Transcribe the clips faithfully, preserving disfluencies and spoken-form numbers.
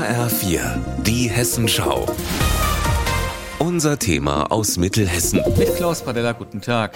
H R vier, die Hessenschau. Unser Thema aus Mittelhessen. Mit Klaus Pradella, guten Tag.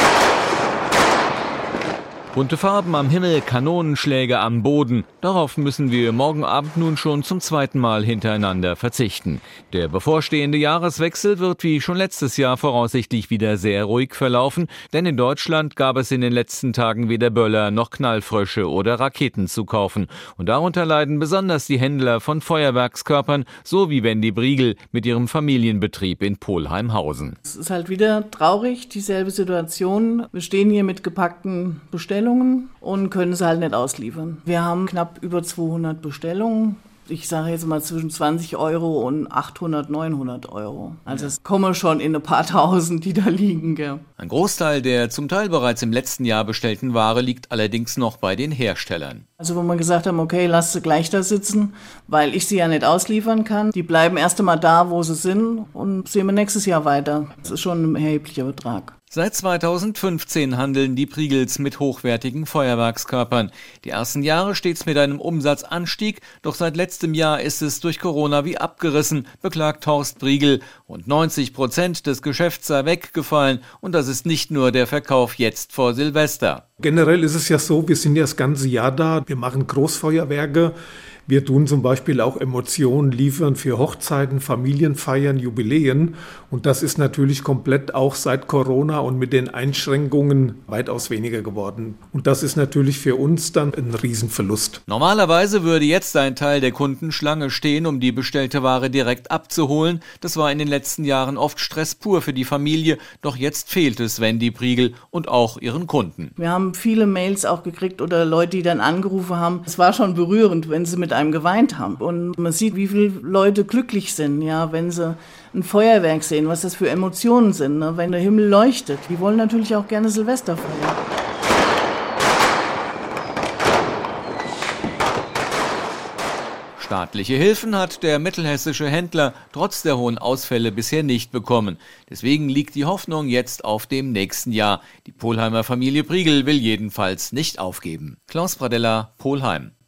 Bunte Farben am Himmel, Kanonenschläge am Boden. Darauf müssen wir morgen Abend nun schon zum zweiten Mal hintereinander verzichten. Der bevorstehende Jahreswechsel wird wie schon letztes Jahr voraussichtlich wieder sehr ruhig verlaufen, denn in Deutschland gab es in den letzten Tagen weder Böller noch Knallfrösche oder Raketen zu kaufen. Und darunter leiden besonders die Händler von Feuerwerkskörpern, so wie Wendy Briegel mit ihrem Familienbetrieb in Polheimhausen. Es ist halt wieder traurig, dieselbe Situation. Wir stehen hier mit gepackten Bestellungen und können sie halt nicht ausliefern. Wir haben knapp über zweihundert Bestellungen. Ich sage jetzt mal zwischen zwanzig Euro und achthundert, neunhundert Euro. Also es kommen schon in ein paar Tausend, die da liegen. Gell. Ein Großteil der zum Teil bereits im letzten Jahr bestellten Ware liegt allerdings noch bei den Herstellern. Also wo wir gesagt haben, okay, lasst sie gleich da sitzen, weil ich sie ja nicht ausliefern kann. Die bleiben erst einmal da, wo sie sind und sehen wir nächstes Jahr weiter. Das ist schon ein erheblicher Betrag. Seit zweitausendfünfzehn handeln die Briegels mit hochwertigen Feuerwerkskörpern. Die ersten Jahre stets mit einem Umsatzanstieg, doch seit letztem Jahr ist es durch Corona wie abgerissen, beklagt Horst Briegel. Rund neunzig Prozent des Geschäfts sei weggefallen und das ist nicht nur der Verkauf jetzt vor Silvester. Generell ist es ja so, wir sind ja das ganze Jahr da, wir machen Großfeuerwerke. Wir tun zum Beispiel auch Emotionen liefern für Hochzeiten, Familienfeiern, Jubiläen. Und das ist natürlich komplett auch seit Corona und mit den Einschränkungen weitaus weniger geworden. Und das ist natürlich für uns dann ein Riesenverlust. Normalerweise würde jetzt ein Teil der Kunden Schlange stehen, um die bestellte Ware direkt abzuholen. Das war in den letzten Jahren oft Stress pur für die Familie. Doch jetzt fehlt es Wendy Briegel und auch ihren Kunden. Wir haben viele Mails auch gekriegt oder Leute, die dann angerufen haben. Es war schon berührend, wenn sie mit einem geweint haben. Und man sieht, wie viele Leute glücklich sind, ja, wenn sie ein Feuerwerk sehen, was das für Emotionen sind, ne? Wenn der Himmel leuchtet. Die wollen natürlich auch gerne Silvester feiern. Staatliche Hilfen hat der mittelhessische Händler trotz der hohen Ausfälle bisher nicht bekommen. Deswegen liegt die Hoffnung jetzt auf dem nächsten Jahr. Die Polheimer Familie Briegel will jedenfalls nicht aufgeben. Klaus Pradella, Polheim.